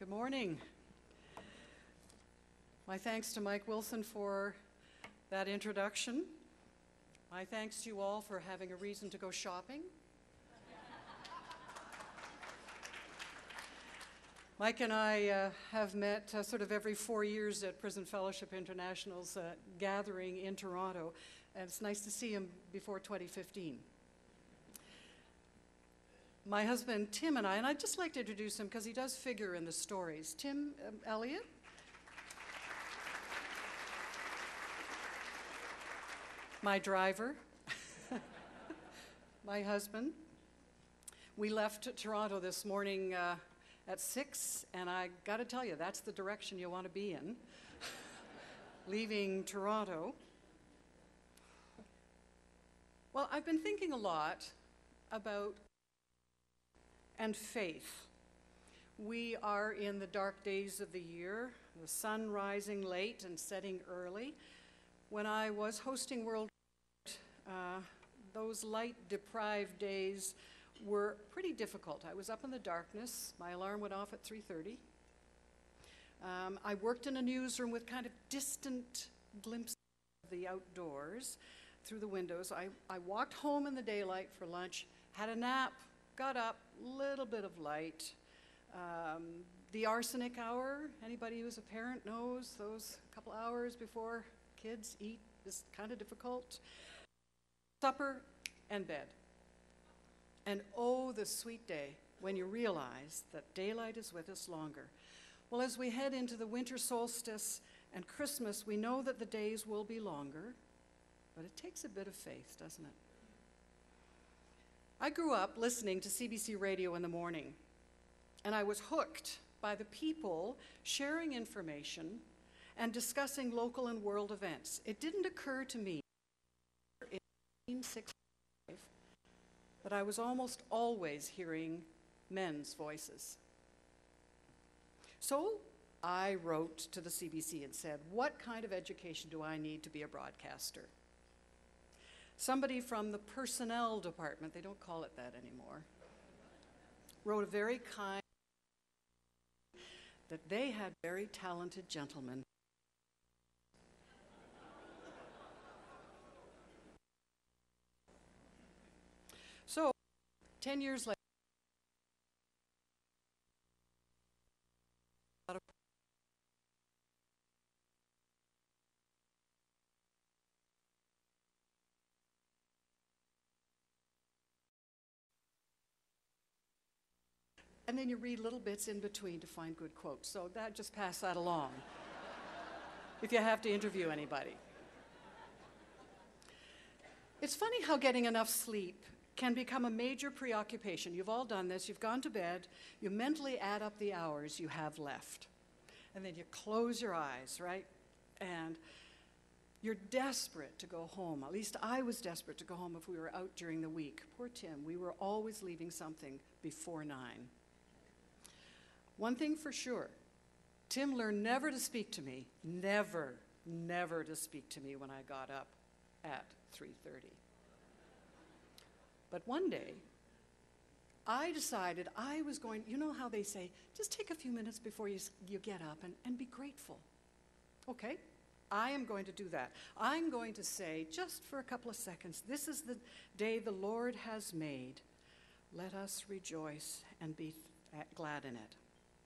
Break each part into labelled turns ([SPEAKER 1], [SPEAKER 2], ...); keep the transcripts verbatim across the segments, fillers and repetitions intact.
[SPEAKER 1] Good morning. My thanks to Mike Wilson for that introduction. My thanks to you all for having a reason to go shopping. Mike and I uh, have met uh, sort of every four years at Prison Fellowship International's uh, gathering in Toronto, and it's nice to see him before twenty fifteen. My husband, Tim, and I, and I'd just like to introduce him because he does figure in the stories. Tim um, Elliott. My driver. My husband. We left Toronto this morning uh, at six, and I got to tell you, that's the direction you want to be in, leaving Toronto. Well, I've been thinking a lot about and faith. We are in the dark days of the year, the sun rising late and setting early. When I was hosting World uh, those light-deprived days were pretty difficult. I was up in the darkness. My alarm went off at three thirty. Um, I worked in a newsroom with kind of distant glimpses of the outdoors through the windows. I, I walked home in the daylight for lunch, had a nap, got up, little bit of light. Um, the arsenic hour, anybody who's a parent knows those couple hours before kids eat is kind of difficult. Supper and bed. And oh, the sweet day when you realize that daylight is with us longer. Well, as we head into the winter solstice and Christmas, we know that the days will be longer, but it takes a bit of faith, doesn't it? I grew up listening to C B C Radio in the morning, and I was hooked by the people sharing information and discussing local and world events. It didn't occur to me in nineteen sixty-five that I was almost always hearing men's voices. So I wrote to the C B C and said, what kind of education do I need to be a broadcaster? Somebody from the personnel department, they don't call it that anymore, wrote a very kind that they had very talented gentlemen. So, ten years later, and then you read little bits in between to find good quotes. So that just pass that along if you have to interview anybody. It's funny how getting enough sleep can become a major preoccupation. You've all done this. You've gone to bed. You mentally add up the hours you have left. And then you close your eyes, right? And you're desperate to go home. At least I was desperate to go home if we were out during the week. Poor Tim. We were always leaving something before nine. One thing for sure, Tim learned never to speak to me, never, never to speak to me when I got up at three thirty. But one day, I decided I was going, you know how they say, just take a few minutes before you, you get up and, and be grateful. Okay, I am going to do that. I'm going to say, just for a couple of seconds, this is the day the Lord has made. Let us rejoice and be th- glad in it.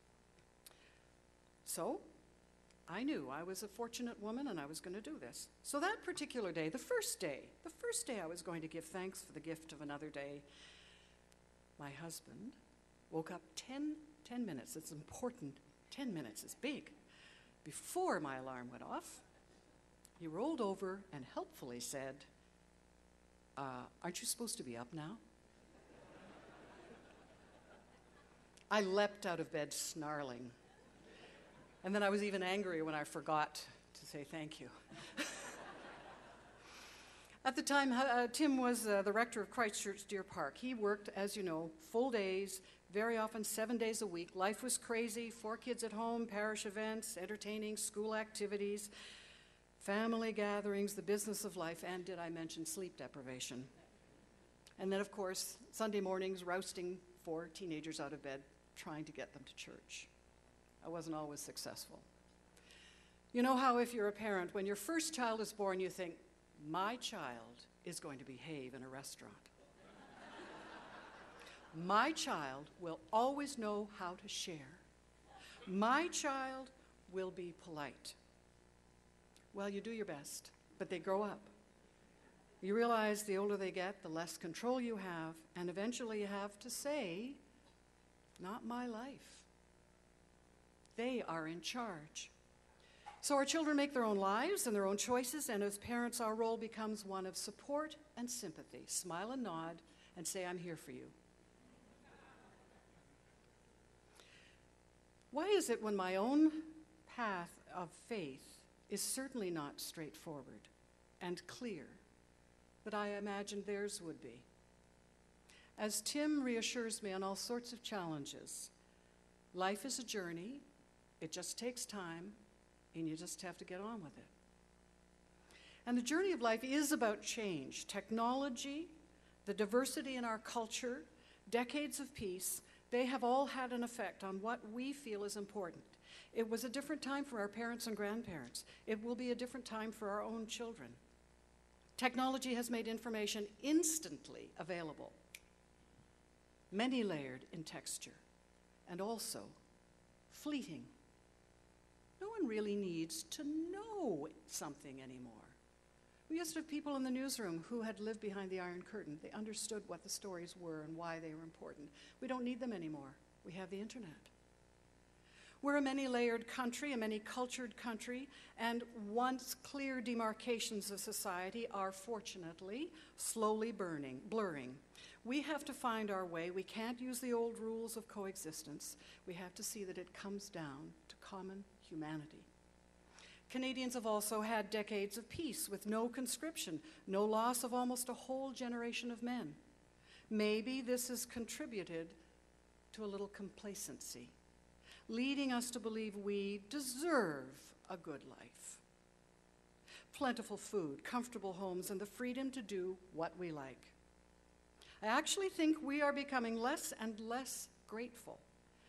[SPEAKER 1] So, I knew I was a fortunate woman and I was going to do this. So that particular day, the first day, the first day I was going to give thanks for the gift of another day, my husband woke up ten, ten minutes, it's important, ten minutes is big, before my alarm went off. He rolled over and helpfully said, uh, aren't you supposed to be up now? I leapt out of bed snarling. And then I was even angrier when I forgot to say thank you. At the time, uh, Tim was uh, the rector of Christchurch Deer Park. He worked, as you know, full days, very often seven days a week. Life was crazy, four kids at home, parish events, entertaining, school activities, family gatherings, the business of life, and did I mention sleep deprivation? And then, of course, Sunday mornings, rousting four teenagers out of bed, trying to get them to church. I wasn't always successful. You know how if you're a parent, when your first child is born, you think, my child is going to behave in a restaurant. My child will always know how to share. My child will be polite. Well, you do your best, but they grow up. You realize the older they get, the less control you have, and eventually you have to say, not my life. They are in charge. So our children make their own lives and their own choices, and as parents, our role becomes one of support and sympathy. Smile and nod and say, I'm here for you. Why is it when my own path of faith is certainly not straightforward and clear that I imagined theirs would be? As Tim reassures me on all sorts of challenges, life is a journey, it just takes time, and you just have to get on with it. And the journey of life is about change. Technology, the diversity in our culture, decades of peace, they have all had an effect on what we feel is important. It was a different time for our parents and grandparents. It will be a different time for our own children. Technology has made information instantly available, many layered in texture, and also fleeting. No one really needs to know something anymore. We used to have people in the newsroom who had lived behind the Iron Curtain. They understood what the stories were and why they were important. We don't need them anymore. We have the internet. We're a many-layered country, a many-cultured country, and once clear demarcations of society are fortunately slowly burning, blurring. We have to find our way. We can't use the old rules of coexistence. We have to see that it comes down to common humanity. Canadians have also had decades of peace with no conscription, no loss of almost a whole generation of men. Maybe this has contributed to a little complacency, leading us to believe we deserve a good life. Plentiful food, comfortable homes, and the freedom to do what we like. I actually think we are becoming less and less grateful.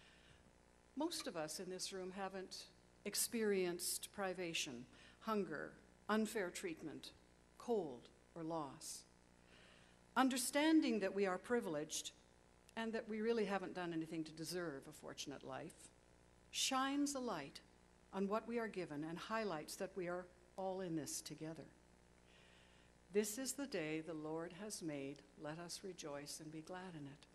[SPEAKER 1] Most of us in this room haven't experienced privation, hunger, unfair treatment, cold, or loss. Understanding that we are privileged and that we really haven't done anything to deserve a fortunate life shines a light on what we are given and highlights that we are all in this together. This is the day the Lord has made. Let us rejoice and be glad in it.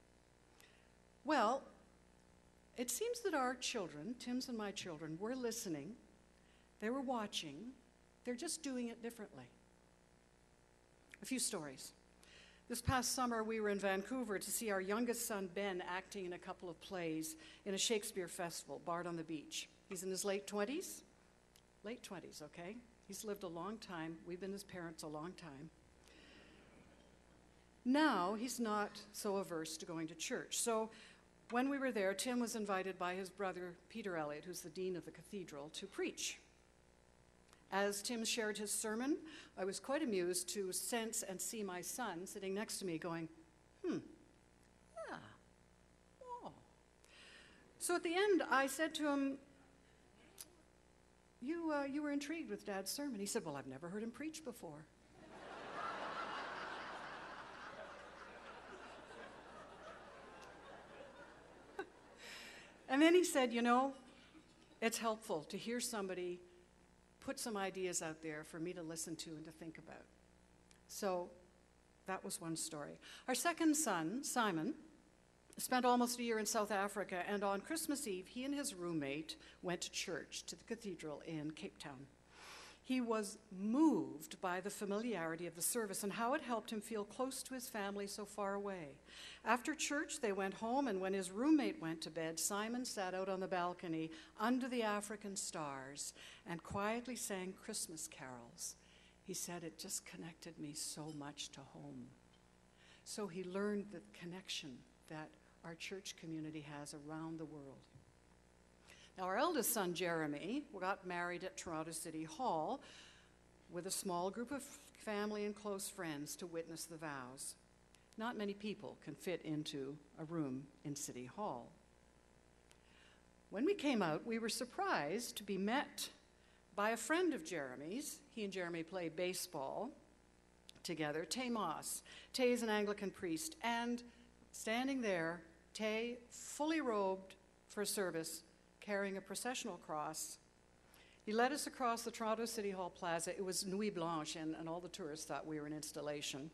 [SPEAKER 1] Well, it seems that our children, Tim's and my children, were listening. They were watching. They're just doing it differently. A few stories. This past summer, we were in Vancouver to see our youngest son, Ben, acting in a couple of plays in a Shakespeare festival, Bard on the Beach. He's in his late twenties. Late twenties, okay? He's lived a long time. We've been his parents a long time. Now, he's not so averse to going to church. So when we were there, Tim was invited by his brother, Peter Elliott, who's the dean of the cathedral, to preach. As Tim shared his sermon, I was quite amused to sense and see my son sitting next to me going, hmm, yeah, oh. So at the end, I said to him, you, uh, you were intrigued with Dad's sermon. He said, well, I've never heard him preach before. And then he said, you know, it's helpful to hear somebody put some ideas out there for me to listen to and to think about. So that was one story. Our second son, Simon, spent almost a year in South Africa, and on Christmas Eve, he and his roommate went to church, to the cathedral in Cape Town. He was moved by the familiarity of the service and how it helped him feel close to his family so far away. After church, they went home, and when his roommate went to bed, Simon sat out on the balcony under the African stars and quietly sang Christmas carols. He said, it just connected me so much to home. So he learned the connection that our church community has around the world. Now, our eldest son, Jeremy, got married at Toronto City Hall with a small group of family and close friends to witness the vows. Not many people can fit into a room in City Hall. When we came out, we were surprised to be met by a friend of Jeremy's. He and Jeremy play baseball together, Tay Moss. Tay is an Anglican priest, and standing there, Tay, fully robed for service, carrying a processional cross. He led us across the Toronto City Hall Plaza. It was Nuit Blanche, and, and all the tourists thought we were an installation.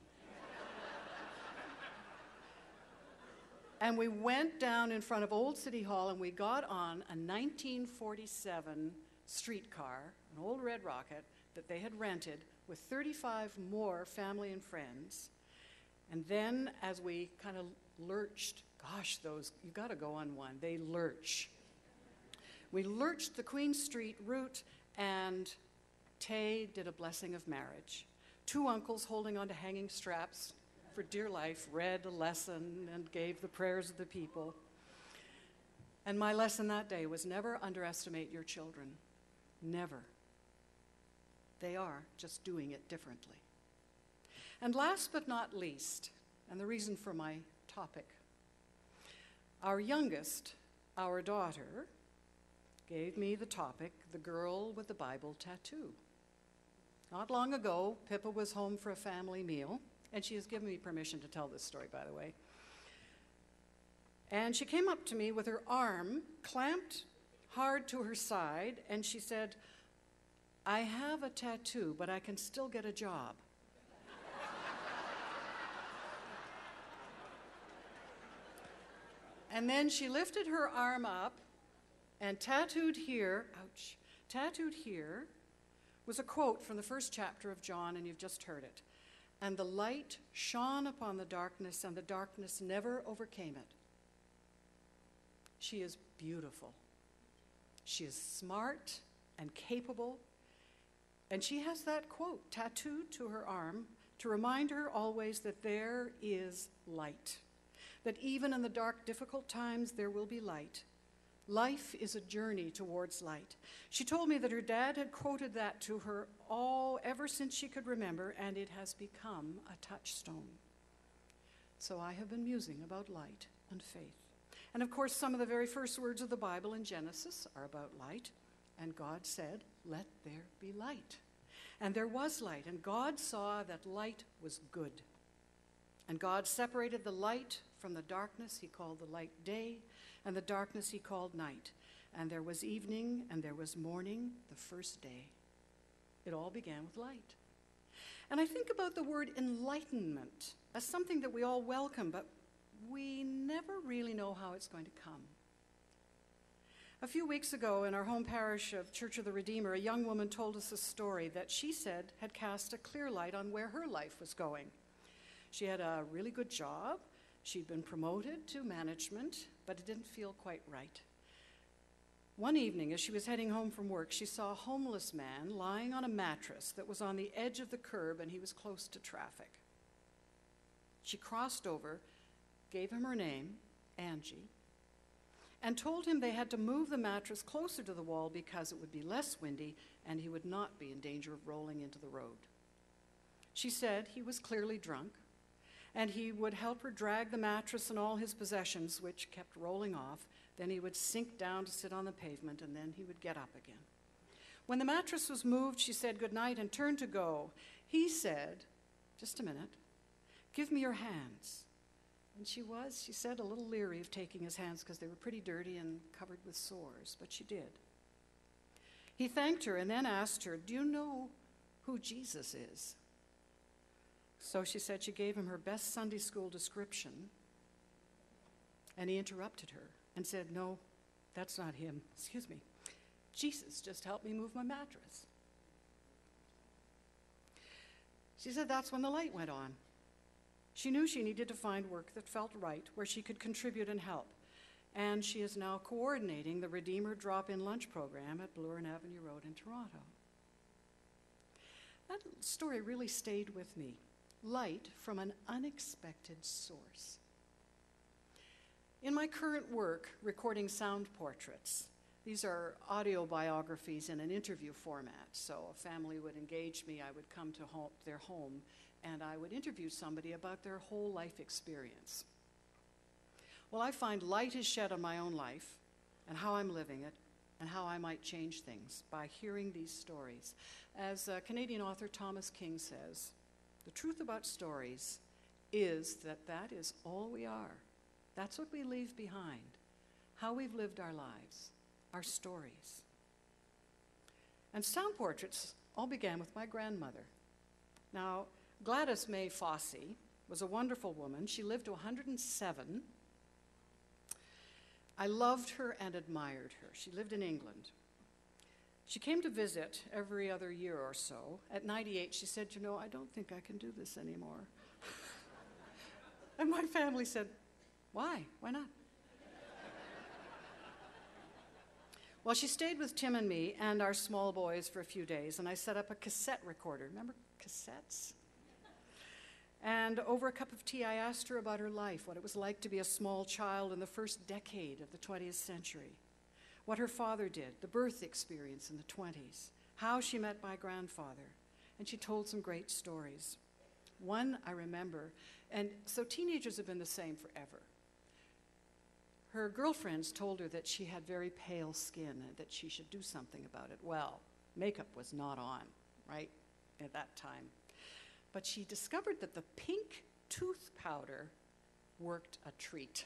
[SPEAKER 1] And we went down in front of Old City Hall, and we got on a nineteen forty-seven streetcar, an old Red Rocket, that they had rented with thirty-five more family and friends. And then as we kind of lurched, gosh, those, you got to go on one, they lurch. We lurched the Queen Street route, and Tay did a blessing of marriage. Two uncles holding onto hanging straps for dear life read a lesson and gave the prayers of the people. And my lesson that day was never underestimate your children. Never. They are just doing it differently. And last but not least, and the reason for my topic, our youngest, our daughter, gave me the topic, the girl with the Bible tattoo. Not long ago, Pippa was home for a family meal, and she has given me permission to tell this story, by the way. And she came up to me with her arm clamped hard to her side, and she said, "I have a tattoo, but I can still get a job." And then she lifted her arm up, and tattooed here, ouch, tattooed here was a quote from the first chapter of John, and you've just heard it. "And the light shone upon the darkness, and the darkness never overcame it." She is beautiful. She is smart and capable, and she has that quote tattooed to her arm to remind her always that there is light, that even in the dark, difficult times, there will be light. Life is a journey towards light. She told me that her dad had quoted that to her all ever since she could remember, and it has become a touchstone. So I have been musing about light and faith. And of course, some of the very first words of the Bible in Genesis are about light. And God said, "Let there be light." And there was light, and God saw that light was good. And God separated the light from the darkness. He called the light day, and the darkness he called night. And there was evening, and there was morning, the first day. It all began with light. And I think about the word enlightenment as something that we all welcome, but we never really know how it's going to come. A few weeks ago in our home parish of Church of the Redeemer, a young woman told us a story that she said had cast a clear light on where her life was going. She had a really good job. She'd been promoted to management, but it didn't feel quite right. One evening, as she was heading home from work, she saw a homeless man lying on a mattress that was on the edge of the curb, and he was close to traffic. She crossed over, gave him her name, Angie, and told him they had to move the mattress closer to the wall because it would be less windy and he would not be in danger of rolling into the road. She said he was clearly drunk, and he would help her drag the mattress and all his possessions, which kept rolling off. Then he would sink down to sit on the pavement, and then he would get up again. When the mattress was moved, she said goodnight and turned to go. He said, "Just a minute, give me your hands." And she was, she said, a little leery of taking his hands because they were pretty dirty and covered with sores, but she did. He thanked her and then asked her, "Do you know who Jesus is?" So she said she gave him her best Sunday school description, and he interrupted her and said, "No, that's not him. Excuse me. Jesus just helped me move my mattress." She said that's when the light went on. She knew she needed to find work that felt right, where she could contribute and help. And she is now coordinating the Redeemer Drop-In Lunch program at Bloor and Avenue Road in Toronto. That story really stayed with me. Light from an unexpected source. In my current work, recording sound portraits, these are audio biographies in an interview format. So a family would engage me, I would come to home, their home, and I would interview somebody about their whole life experience. Well, I find light is shed on my own life, and how I'm living it, and how I might change things by hearing these stories. As uh, Canadian author Thomas King says, the truth about stories is that that is all we are. That's what we leave behind, how we've lived our lives, our stories. And sound portraits all began with my grandmother. Now, Gladys May Fossey was a wonderful woman. She lived to one hundred and seven. I loved her and admired her. She lived in England. She came to visit every other year or so. At ninety-eight, she said, you know, I don't think I can do this anymore. And my family said, why? Why not? Well, she stayed with Tim and me and our small boys for a few days, and I set up a cassette recorder. Remember cassettes? And over a cup of tea, I asked her about her life, what it was like to be a small child in the first decade of the twentieth century, what her father did, the birth experience in the twenties, how she met my grandfather. And she told some great stories. One I remember, and so teenagers have been the same forever. Her girlfriends told her that she had very pale skin and that she should do something about it. Well, makeup was not on, right, at that time. But she discovered that the pink tooth powder worked a treat.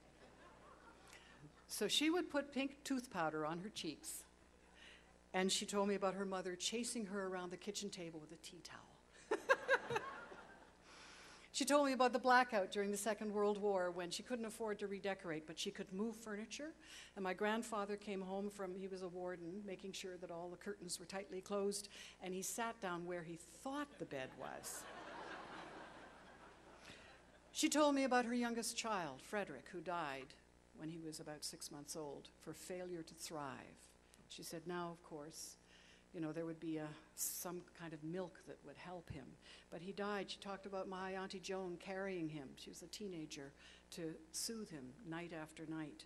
[SPEAKER 1] So she would put pink tooth powder on her cheeks. And she told me about her mother chasing her around the kitchen table with a tea towel. She told me about the blackout during the Second World War when she couldn't afford to redecorate, but she could move furniture. And my grandfather came home from, he was a warden, making sure that all the curtains were tightly closed, and he sat down where he thought the bed was. She told me about her youngest child, Frederick, who died when he was about six months old for failure to thrive. She said, now, of course, you know, there would be a, some kind of milk that would help him. But he died. She talked about my Auntie Joan carrying him. She was a teenager, to soothe him night after night.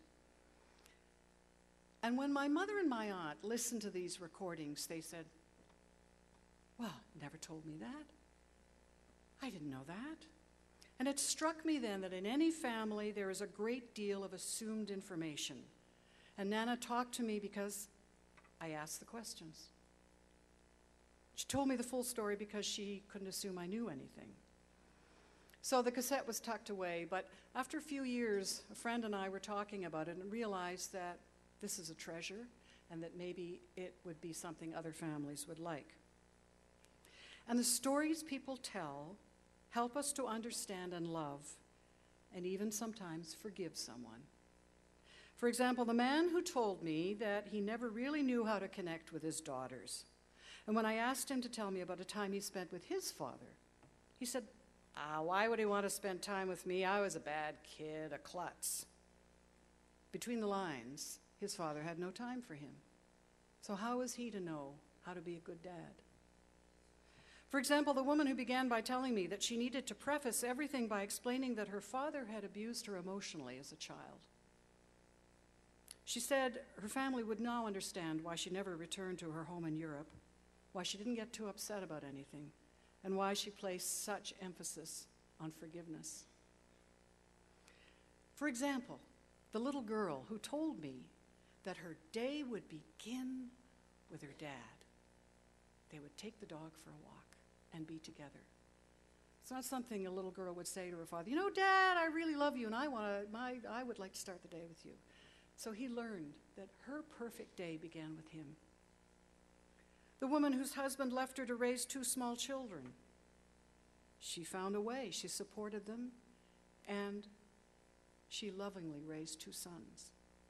[SPEAKER 1] And when my mother and my aunt listened to these recordings, they said, well, never told me that. I didn't know that. And it struck me then that in any family there is a great deal of assumed information. And Nana talked to me because I asked the questions. She told me the full story because she couldn't assume I knew anything. So the cassette was tucked away, but after a few years, a friend and I were talking about it and realized that this is a treasure and that maybe it would be something other families would like. And the stories people tell help us to understand and love, and even sometimes forgive someone. For example, the man who told me that he never really knew how to connect with his daughters. And when I asked him to tell me about a time he spent with his father, he said, ah, why would he want to spend time with me? I was a bad kid, a klutz. Between the lines, his father had no time for him. So how was he to know how to be a good dad? For example, the woman who began by telling me that she needed to preface everything by explaining that her father had abused her emotionally as a child. She said her family would now understand why she never returned to her home in Europe, why she didn't get too upset about anything, and why she placed such emphasis on forgiveness. For example, the little girl who told me that her day would begin with her dad. They would take the dog for a walk and be together. It's not something a little girl would say to her father, you know, Dad, I really love you, and I want to, my, I would like to start the day with you. So he learned that her perfect day began with him. The woman whose husband left her to raise two small children, she found a way. She supported them, and she lovingly raised two sons.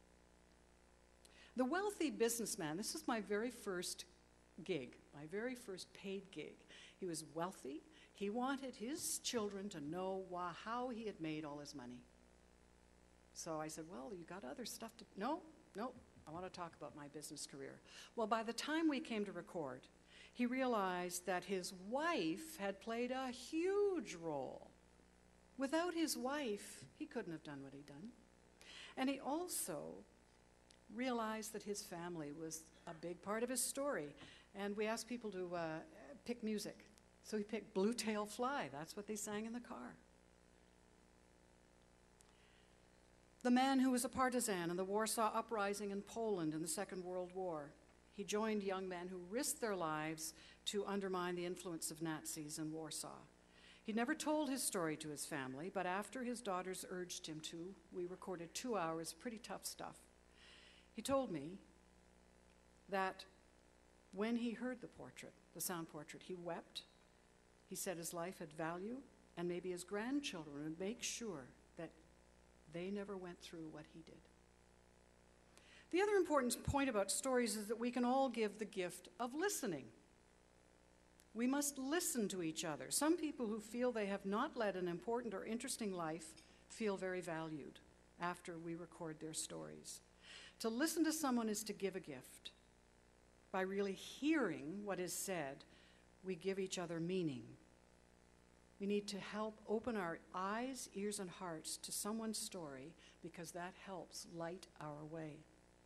[SPEAKER 1] The wealthy businessman, this was my very first gig, my very first paid gig. He was wealthy. He wanted his children to know why, how he had made all his money. So I said, well, you got other stuff to, no, no, I want to talk about my business career. Well, by the time we came to record, he realized that his wife had played a huge role. Without his wife, he couldn't have done what he'd done. And he also realized that his family was a big part of his story. And we asked people to uh, pick music. So he picked Blue Tail Fly. That's what they sang in the car. The man who was a partisan in the Warsaw Uprising in Poland in the Second World War. He joined young men who risked their lives to undermine the influence of Nazis in Warsaw. He never told his story to his family, but after his daughters urged him to, we recorded two hours of pretty tough stuff. He told me that when he heard the portrait, the sound portrait, he wept. He said his life had value, and maybe his grandchildren would make sure that they never went through what he did. The other important point about stories is that we can all give the gift of listening. We must listen to each other. Some people who feel they have not led an important or interesting life feel very valued after we record their stories. To listen to someone is to give a gift. By really hearing what is said, we give each other meaning. We need to help open our eyes, ears, and hearts to someone's story because that helps light our way.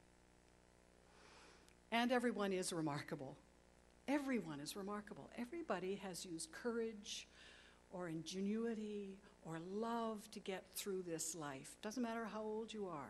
[SPEAKER 1] And everyone is remarkable. Everyone is remarkable. Everybody has used courage or ingenuity or love to get through this life. Doesn't matter how old you are.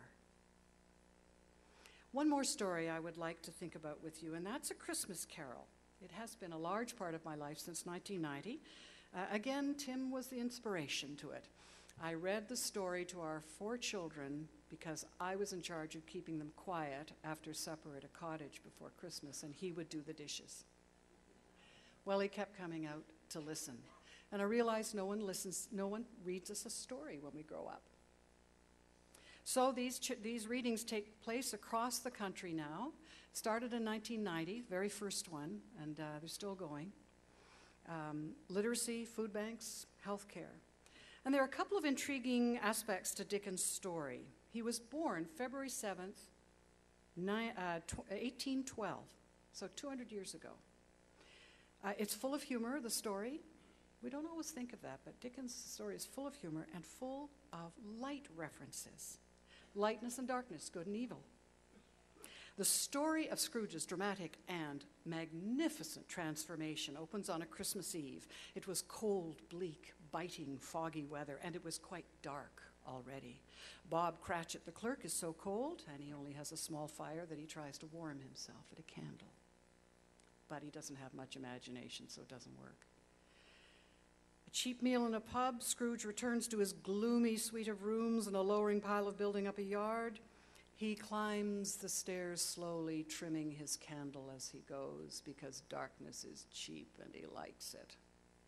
[SPEAKER 1] One more story I would like to think about with you, and that's A Christmas Carol. It has been a large part of my life since nineteen ninety. Uh, again, Tim was the inspiration to it. I read the story to our four children because I was in charge of keeping them quiet after supper at a cottage before Christmas, and he would do the dishes. Well, he kept coming out to listen, and I realized no one listens, no one reads us a story when we grow up. So these, ch- these readings take place across the country now. Started in nineteen ninety, very first one, and uh, they're still going. Um, literacy, food banks, healthcare. And there are a couple of intriguing aspects to Dickens' story. He was born February seventh, eighteen twelve, so two hundred years ago. Uh, it's full of humor, the story. We don't always think of that, but Dickens' story is full of humor and full of light references. Lightness and darkness, good and evil. The story of Scrooge's dramatic and magnificent transformation opens on a Christmas Eve. It was cold, bleak, biting, foggy weather, and it was quite dark already. Bob Cratchit, the clerk, is so cold, and he only has a small fire that he tries to warm himself at a candle. But he doesn't have much imagination, so it doesn't work. A cheap meal in a pub, Scrooge returns to his gloomy suite of rooms in a lowering pile of building up a yard. He climbs the stairs slowly, trimming his candle as he goes, because darkness is cheap and he likes it.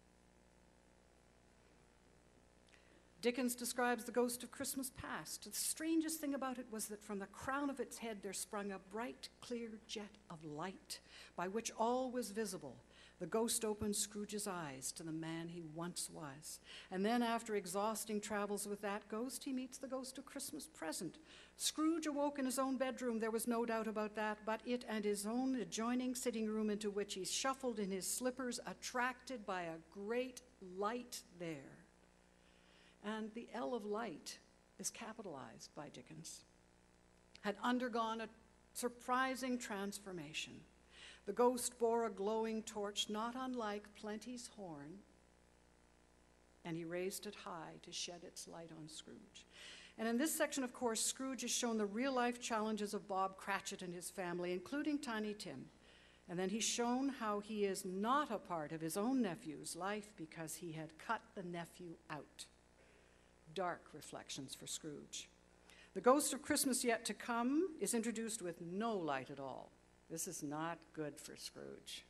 [SPEAKER 1] Dickens describes the ghost of Christmas past. The strangest thing about it was that from the crown of its head there sprung a bright, clear jet of light, by which all was visible. The ghost opens Scrooge's eyes to the man he once was. And then, after exhausting travels with that ghost, he meets the ghost of Christmas present. Scrooge awoke in his own bedroom, there was no doubt about that, but it and his own adjoining sitting room into which he shuffled in his slippers, attracted by a great light there. And the L of light is capitalized by Dickens, had undergone a surprising transformation. The ghost bore a glowing torch not unlike Plenty's horn, and he raised it high to shed its light on Scrooge. And in this section, of course, Scrooge is shown the real-life challenges of Bob Cratchit and his family, including Tiny Tim. And then he's shown how he is not a part of his own nephew's life because he had cut the nephew out. Dark reflections for Scrooge. The ghost of Christmas yet to come is introduced with no light at all. This is not good for Scrooge.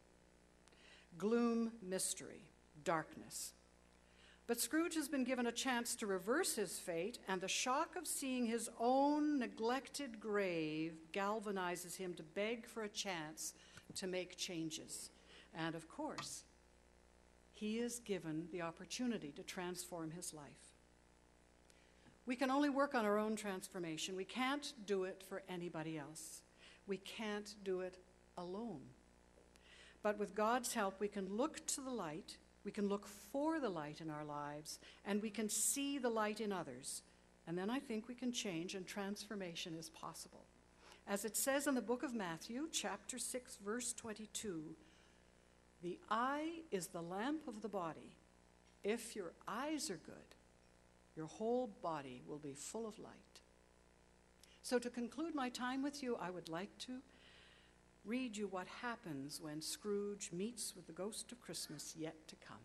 [SPEAKER 1] Gloom, mystery, darkness. But Scrooge has been given a chance to reverse his fate, and the shock of seeing his own neglected grave galvanizes him to beg for a chance to make changes. And of course, he is given the opportunity to transform his life. We can only work on our own transformation. We can't do it for anybody else. We can't do it alone. But with God's help, we can look to the light, we can look for the light in our lives, and we can see the light in others. And then I think we can change, and transformation is possible. As it says in the book of Matthew, chapter six, verse twenty-two, the eye is the lamp of the body. If your eyes are good, your whole body will be full of light. So to conclude my time with you, I would like to read you what happens when Scrooge meets with the ghost of Christmas yet to come.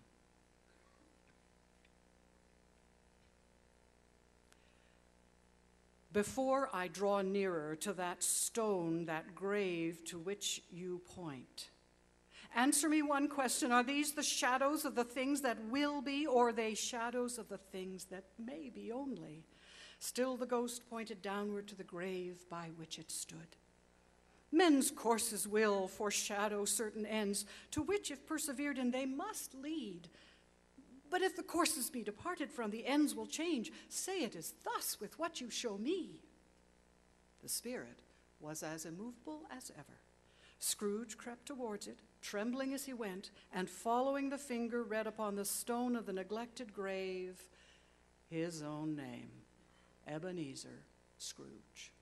[SPEAKER 1] Before I draw nearer to that stone, that grave to which you point, answer me one question. Are these the shadows of the things that will be, or are they shadows of the things that may be only? Still the ghost pointed downward to the grave by which it stood. Men's courses will foreshadow certain ends, to which, if persevered in, they must lead. But if the courses be departed from, the ends will change. Say it is thus with what you show me. The spirit was as immovable as ever. Scrooge crept towards it, trembling as he went, and following the finger read upon the stone of the neglected grave his own name, Ebenezer Scrooge.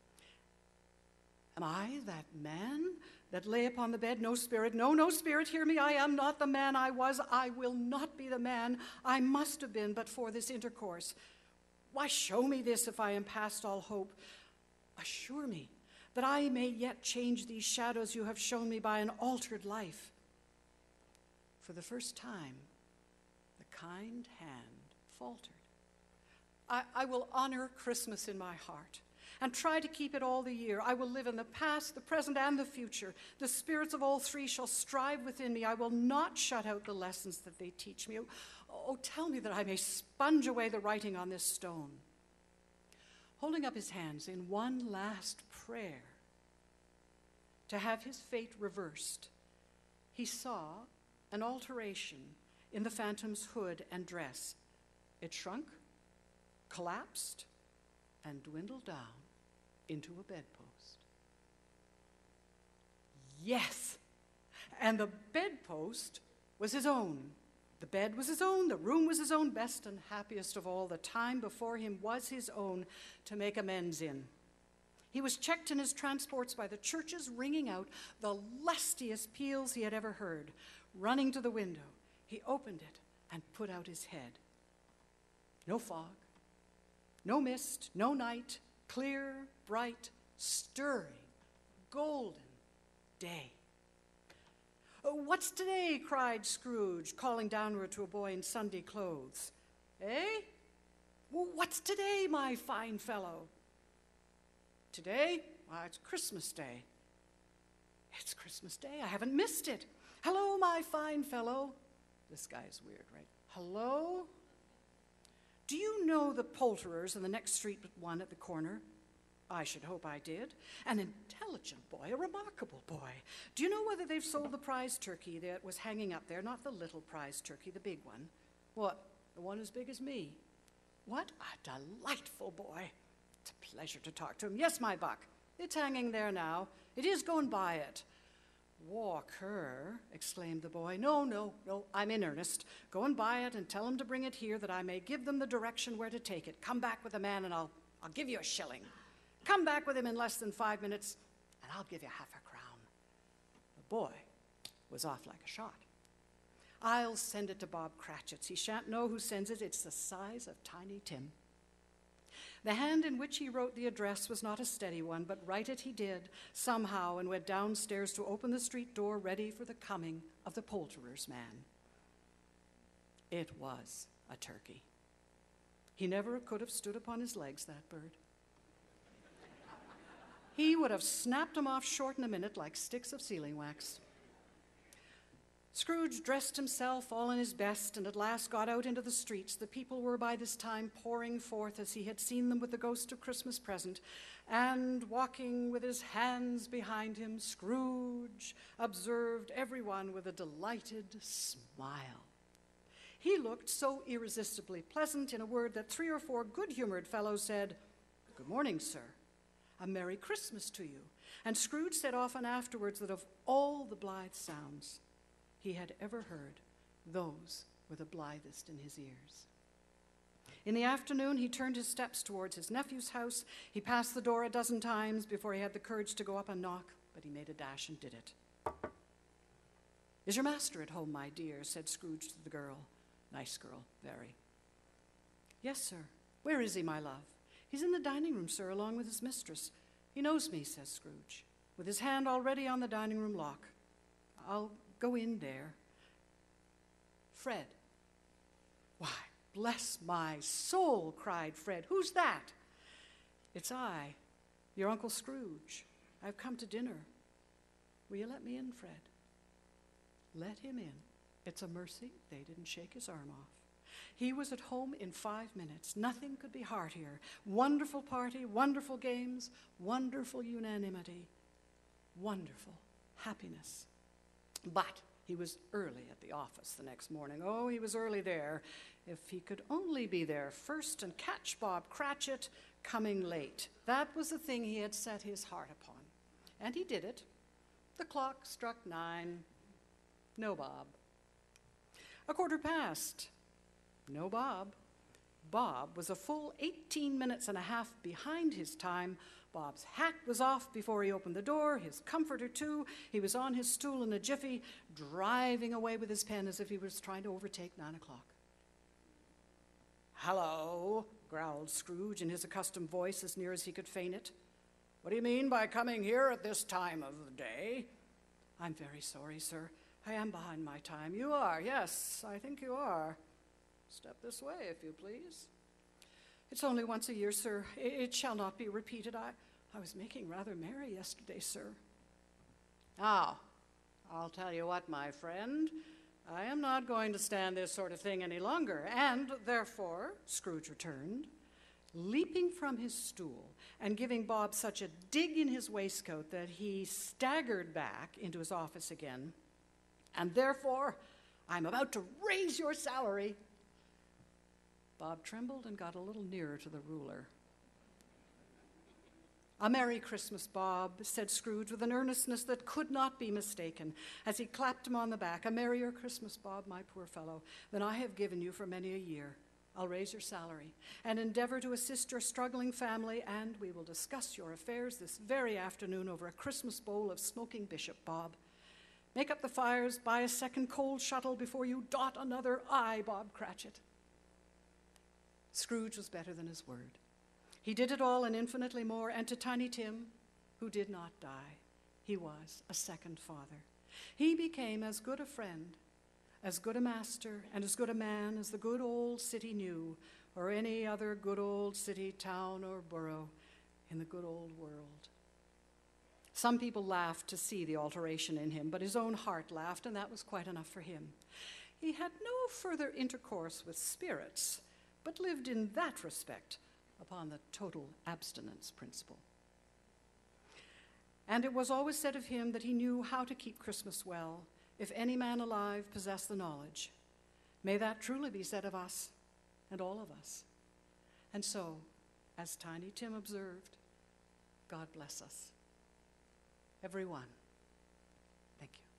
[SPEAKER 1] Am I that man that lay upon the bed? No, spirit, no, no, spirit, hear me. I am not the man I was. I will not be the man I must have been but for this intercourse. Why show me this if I am past all hope? Assure me that I may yet change these shadows you have shown me by an altered life. For the first time, the kind hand faltered. I, I will honor Christmas in my heart and try to keep it all the year. I will live in the past, the present, and the future. The spirits of all three shall strive within me. I will not shut out the lessons that they teach me. Oh, oh, tell me that I may sponge away the writing on this stone. Holding up his hands in one last prayer to have his fate reversed, he saw an alteration in the phantom's hood and dress. It shrunk, collapsed, and dwindled down into a bedpost. Yes, and the bedpost was his own. The bed was his own, the room was his own, best and happiest of all, the time before him was his own to make amends in. He was checked in his transports by the churches ringing out the lustiest peals he had ever heard. Running to the window, he opened it and put out his head. No fog, no mist, no night, clear, bright, stirring, golden day. "Oh, what's today?" cried Scrooge, calling downward to a boy in Sunday clothes. "Eh? Well, what's today, my fine fellow?" "Today? Why, it's Christmas Day." "It's Christmas Day. I haven't missed it. Hello, my fine fellow." This guy's weird, right? "Hello? Do you know the poulterers in the next street but one at the corner?" "I should hope I did." "An intelligent boy, a remarkable boy. Do you know whether they've sold the prize turkey that was hanging up there? Not the little prize turkey, the big one." "What, the one as big as me?" "What a delightful boy. It's a pleasure to talk to him. Yes, my buck, it's hanging there now. It is, go and buy it." "Walker," exclaimed the boy. "No, no, no, I'm in earnest. Go and buy it and tell him to bring it here that I may give them the direction where to take it. Come back with the man and I'll, I'll give you a shilling. Come back with him in less than five minutes and I'll give you half a crown." The boy was off like a shot. "I'll send it to Bob Cratchit's. He shan't know who sends it. It's the size of Tiny Tim." The hand in which he wrote the address was not a steady one, but write it he did, somehow, and went downstairs to open the street door, ready for the coming of the poulterer's man. It was a turkey. He never could have stood upon his legs, that bird. He would have snapped them off short in a minute like sticks of sealing wax. Scrooge dressed himself all in his best and at last got out into the streets. The people were by this time pouring forth as he had seen them with the ghost of Christmas present, and walking with his hands behind him, Scrooge observed everyone with a delighted smile. He looked so irresistibly pleasant, in a word, that three or four good-humored fellows said, "Good morning, sir. A Merry Christmas to you." And Scrooge said often afterwards that of all the blithe sounds he had ever heard, those were the blithest in his ears. In the afternoon, he turned his steps towards his nephew's house. He passed the door a dozen times before he had the courage to go up and knock, but he made a dash and did it. "Is your master at home, my dear?" said Scrooge to the girl. Nice girl, very. "Yes, sir." "Where is he, my love?" He's in the dining room, sir, along with his mistress. He knows me, says Scrooge, with his hand already on the dining room lock. I'll go in there. Fred. Why, bless my soul, cried Fred. Who's that? It's I, your Uncle Scrooge. I've come to dinner. Will you let me in, Fred? Let him in. It's a mercy they didn't shake his arm off. He was at home in five minutes. Nothing could be heartier. Wonderful party, wonderful games, wonderful unanimity, wonderful happiness. But he was early at the office the next morning. Oh, he was early there. If he could only be there first and catch Bob Cratchit coming late. That was the thing he had set his heart upon. And he did it. The clock struck nine. No Bob. A quarter past. No Bob. Bob was a full eighteen minutes and a half behind his time. Bob's hat was off before he opened the door, his comforter too. He was on his stool in a jiffy, driving away with his pen as if he was trying to overtake nine o'clock. "Hello," growled Scrooge in his accustomed voice as near as he could feign it. "What do you mean by coming here at this time of the day?" "I'm very sorry, sir. I am behind my time." "You are, yes, I think you are. Step this way, if you please." "It's only once a year, sir. It, it shall not be repeated. I, I was making rather merry yesterday, sir." "Now, I'll tell you what, my friend. I am not going to stand this sort of thing any longer, and therefore," Scrooge returned, leaping from his stool and giving Bob such a dig in his waistcoat that he staggered back into his office again, "and therefore, I'm about to raise your salary." Bob trembled and got a little nearer to the ruler. "A Merry Christmas, Bob," said Scrooge with an earnestness that could not be mistaken, as he clapped him on the back. "A merrier Christmas, Bob, my poor fellow, than I have given you for many a year. I'll raise your salary and endeavor to assist your struggling family, and we will discuss your affairs this very afternoon over a Christmas bowl of smoking bishop, Bob. Make up the fires, buy a second coal shuttle before you dot another I, Bob Cratchit." Scrooge was better than his word. He did it all and infinitely more, and to Tiny Tim, who did not die, he was a second father. He became as good a friend, as good a master, and as good a man as the good old city knew, or any other good old city, town, or borough in the good old world. Some people laughed to see the alteration in him, but his own heart laughed, and that was quite enough for him. He had no further intercourse with spirits, but lived in that respect upon the total abstinence principle. And it was always said of him that he knew how to keep Christmas well, if any man alive possessed the knowledge. May that truly be said of us and all of us. And so, as Tiny Tim observed, God bless us. Everyone. Thank you.